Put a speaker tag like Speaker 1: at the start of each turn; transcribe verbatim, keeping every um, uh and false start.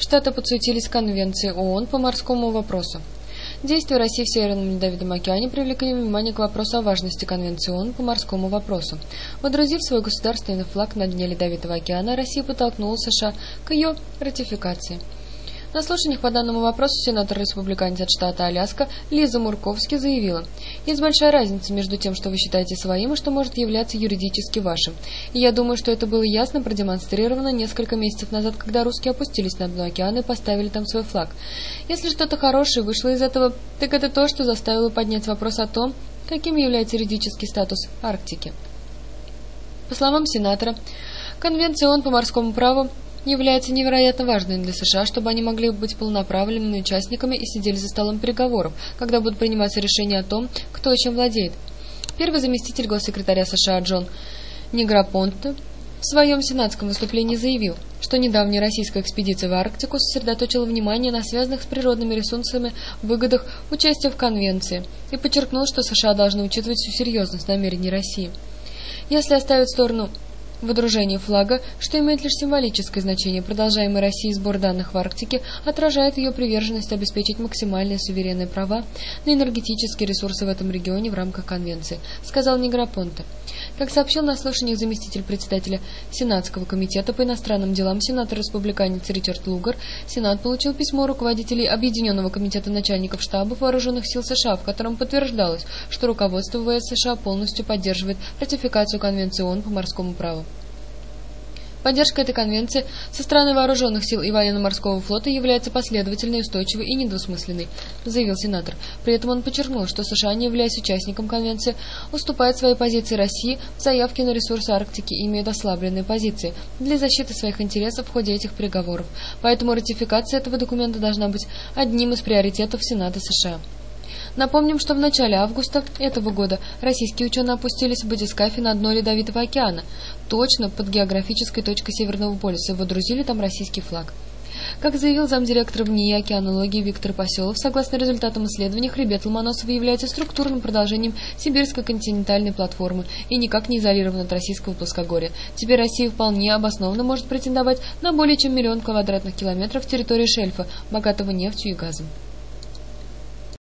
Speaker 1: Штаты подсуетились к Конвенции ООН по морскому вопросу. Действия России в Северном Ледовитом океане привлекли внимание к вопросу о важности Конвенции ООН по морскому вопросу. Водрузив свой государственный флаг на дне Ледовитого океана, Россия подтолкнула США к ее ратификации. На слушаниях по данному вопросу сенатор-республиканец от штата Аляска Лиза Мурковски заявила: «Есть большая разница между тем, что вы считаете своим, и что может являться юридически вашим. И я думаю, что это было ясно продемонстрировано несколько месяцев назад, когда русские опустились на дно океана и поставили там свой флаг. Если что-то хорошее вышло из этого, так это то, что заставило поднять вопрос о том, каким является юридический статус Арктики». По словам сенатора, Конвенция ООН по морскому праву является невероятно важной для США, чтобы они могли быть полноправными участниками и сидели за столом переговоров, когда будут приниматься решения о том, кто и чем владеет. Первый заместитель госсекретаря США Джон Негропонте в своем сенатском выступлении заявил, что недавняя российская экспедиция в Арктику сосредоточила внимание на связанных с природными ресурсами выгодах участия в конвенции и подчеркнул, что США должны учитывать всю серьезность намерений России. Если оставить в сторону выдружение флага, что имеет лишь символическое значение, продолжаемый Россией сбор данных в Арктике отражает ее приверженность обеспечить максимальные суверенные права на энергетические ресурсы в этом регионе в рамках Конвенции, сказал Негропонте. Как сообщил на слушаниях заместитель председателя Сенатского комитета по иностранным делам сенатор-республиканец Ричард Лугар, Сенат получил письмо руководителей Объединенного комитета начальников штабов вооруженных сил США, в котором подтверждалось, что руководство ВС США полностью поддерживает ратификацию Конвенции ООН по морскому праву. Поддержка этой конвенции со стороны вооруженных сил и военно-морского флота является последовательной, устойчивой и недвусмысленной, заявил сенатор. При этом он подчеркнул, что США, не являясь участником конвенции, уступают свои позиции России в заявке на ресурсы Арктики и имеют ослабленные позиции для защиты своих интересов в ходе этих переговоров. Поэтому ратификация этого документа должна быть одним из приоритетов Сената США. Напомним, что в начале августа этого года российские ученые опустились в батискафе на дно Ледовитого океана, точно под географической точкой Северного полюса, и водрузили там российский флаг. Как заявил замдиректора ВНИИ океанологии Виктор Поселов, согласно результатам исследований, хребет Ломоносова является структурным продолжением сибирской континентальной платформы и никак не изолирован от российского плоскогорья. Теперь Россия вполне обоснованно может претендовать на более чем миллион квадратных километров территории шельфа, богатого нефтью и газом.